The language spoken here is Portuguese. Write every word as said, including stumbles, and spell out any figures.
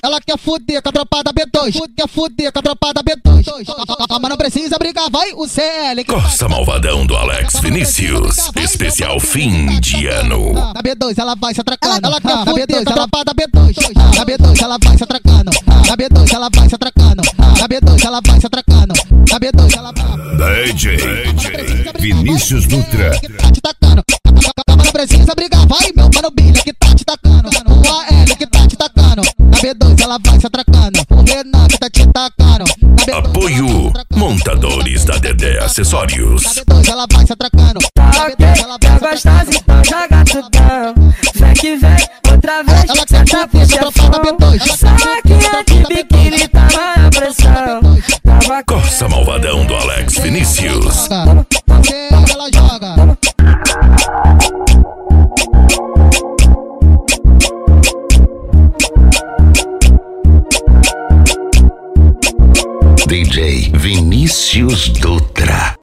ela quer fuder com a tropa da B dois. Quer fuder com a tropa da B dois. Mas não precisa brigar, vai o C L. Corsa Malvadão do Alex Vinícius. Especial fim de ano. Na B dois ela vai se atracando. Ela quer fuder com a tropa da B dois. Na B dois ela vai se atracando. Na B dois ela vai se atracando. Na B dois ela vai se atracando. Na B dois ela vai. D J Vinícius Dutra. Tá te tacando. Não precisa brigar, vai meu mano Billy que tá te tacando. O A L que tá te tacando. Na B dois ela vai se atracando. O Renan que tá te tacando. Apoio Montadores da Dedé Acessórios. Na B dois ela vai se atracando. Ok, quer gostosa, então joga tudão. Vem que vem, outra vez, ela quer tá fuder com a tropa da B dois. Só que a de biquíni tá na pressão. Tava Corsa Malvadão do Alex Vinícius. Ela joga. D J Vinícius Dutra.